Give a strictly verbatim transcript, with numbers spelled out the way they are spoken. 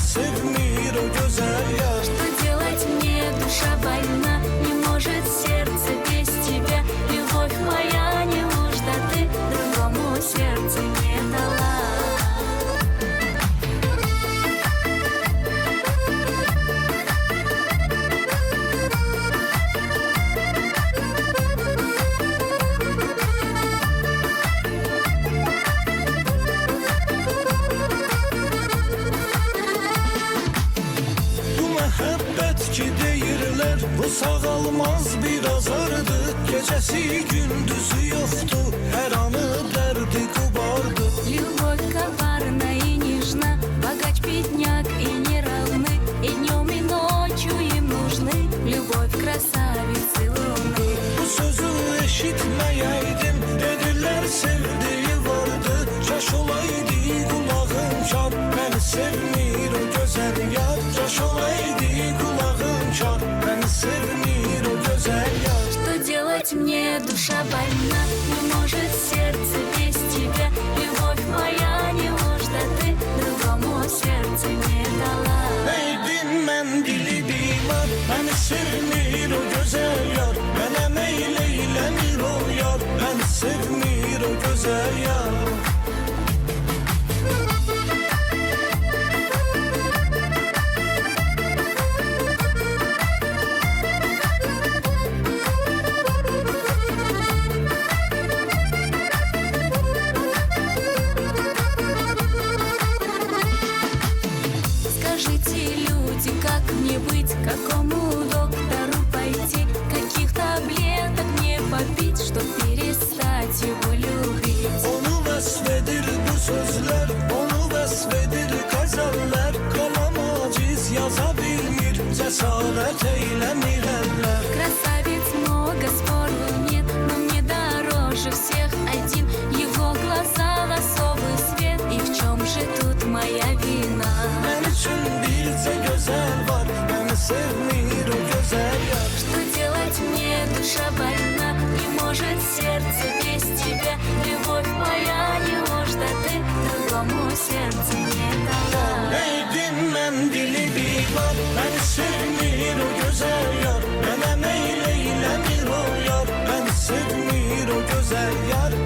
sevmir o güzel yar. Что делать мне, душа больна, не может сердце без тебя. Любовь моя, неужто ты другому сердце не дала? Muhabbet ki deyirlər, bu sağalmaz bir azardı. Gecəsi gündüzü yoxdu, hər anı dərdi qubardı. Любовь коварна и нежна, богач, бедняк и не равны. И днем, и ночью им нужны любовь красавицы луны. Bu sözü eşitməyəydim, dedilər sevdiyi vardı. Kaş olaydı qulağım kar, məni sevmir o gözəl yar. Kaş olaydı qulağım kar, məni sevmir o gözəl yar. Что делать мне, душа больна, не может сердце без тебя. Любовь моя, неужто ты другому сердце не дала? Neydim mən dili divar, məni sevmir o gözəl yar. Mənə meyl eyləmir o yar, məni sevmir o gözəl yar. Скажите, люди, как мне быть, к какому доктору пойти, каких таблеток мне попить, чтоб перестать его любить? Onu vəsfedir bu sözlər, onu vəsfedir qəzəllər. Qalam aciz yaza bilmir, cəsarət eyləmir əllər. Красавиц много, спору нет, но мне дороже всех один его глаза, ласковый свет. И в чем же тут моя вина? Mən üçün bircə gözəl var, məni sevmir o gözəl yar. Что делать мне, душа больна, не может сердце без тебя. Любовь моя, неужто ты другому сердце не дала? Neydim mən dili divar, məni sevmir o gözəl yar. Mənə meyl eyləmir o yar, məni sevmir o gözəl yar.